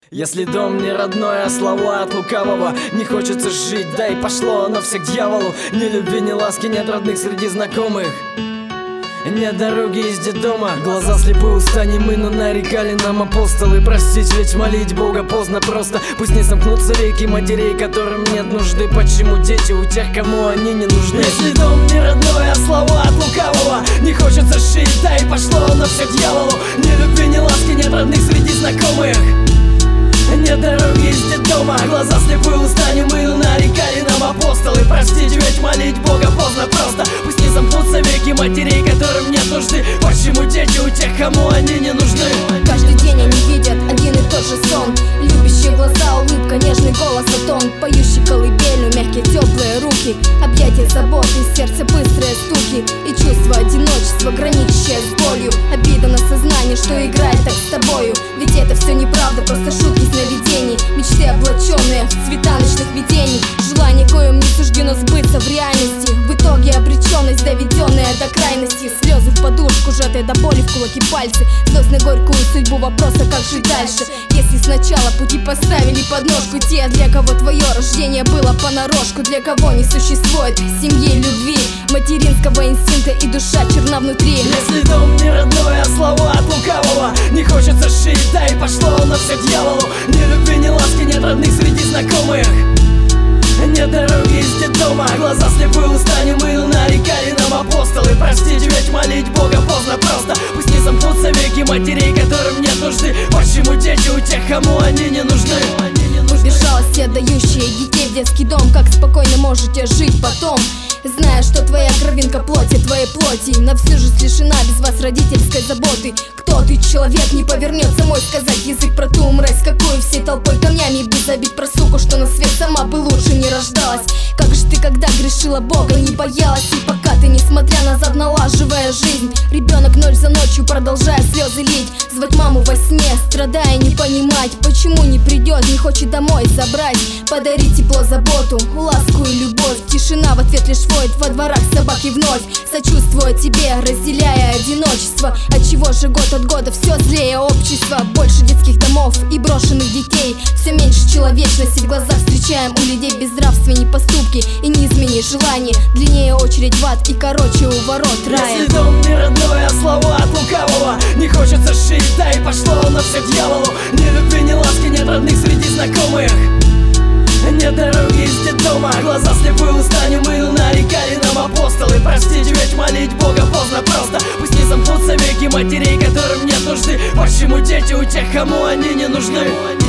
Если дом не родной, а слова от лукавого. Не хочется жить, да и пошло оно все к дьяволу. Ни любви, ни ласки, нет родных среди знакомых. Нет дороги из детдома. Глаза слепые, уста немы, но нарекали нам апостолы. Простить, ведь молить Бога поздно просто. Пусть не сомкнутся веки матерей, которым нет нужды. Почему дети у тех, кому они не нужны? Если дом не родной, а слова от лукавого. Не хочется жить, да и пошло оно все к дьяволу. Ни любви, ни ласки, нет родных среди знакомых. Нет дороги из детдома. Глаза слепые, уста немы, но нарекали нам апостолы. Простить, ведь молить Бога поздно просто. Пусть не замкнутся веки матерей, которым нет нужды. Почему дети у тех, кому они не нужны? Каждый день они видят один и тот же сон. Любящие глаза, улыбка, нежный голос, а тон. Поющий колыбельную, мягкие теплые руки. Объятия заботы, сердце быстрые стуки. И чувство одиночества, граничащее с болью. Обида на сознание, что играет так с тобою. Ведь это все неправда, просто шутки сновидений. Мечты облаченные в цвета ночных видений. Желание, коим не суждено сбыться в реальности. В итоге обреченность, доведенная до крайности. Слезы в подушку, сжатые до боли в кулаки пальцы. Злость на горькую судьбу вопроса, как жить дальше. Если сначала пути поставили подножку те, для кого твое рождение было понарошку. Для кого не существует семьи и любви, материнского инстинкта, и душа черна внутри. Если дом не родной, а слова от лукавого. Не хочется жить, да и пошло оно все к дьяволу. Ни любви, ни ласки, нет родных среди знакомых. Нет дороги из детдома. Глаза слепые, уста немы, но нарекали нам апостолы. Простить, ведь молить Бога поздно просто. Пусть не замкнутся веки матерей, которым нет нужды. Почему дети у тех, кому они не нужны? Безжалостие, отдающие детей в детский дом. Как спокойно можете жить потом, зная, что твоя кровинка плоти твоей плоти на всю жизнь лишена без вас родительской заботы. Кто ты, человек, не повернется мой сказать язык про ту мразь, какую всей толпой камнями бы забить про суку, что на свет сама бы лучше не рождалась. Как же ты, когда грешила Бога, не боялась? И пока ты, несмотря назад, налаживая жизнь, ребенок ночь за ночью продолжая слезы лить, звать маму во сне, страдая не понимать, почему не придет, не хочет домой забрать, подарить тепло, заботу, ласку и любовь. Тишина в ответ лишь воет во дворах собаки вновь, сочувствуя тебе, разделяя одиночество. Отчего же год от года все злее общество? Больше детских домов и брошенных детей, все меньше человечности в глазах встречаем у людей. Безнравственней поступки и неизменней желаний, длиннее очередь в ад и короче у ворот рая. Если дом не родной, а слова от лукавого. Не хочется жить, да и пошло оно все к дьяволу. Ни любви, ни ласки, нет родных среди знакомых. Нет дороги из детдома. Глаза слепые, уста немы, но нарекали нам апостолы. Простить, ведь молить Бога поздно просто. Пусть не замкнутся веки матерей, которым нет нужды. Почему дети у тех, кому они не нужны?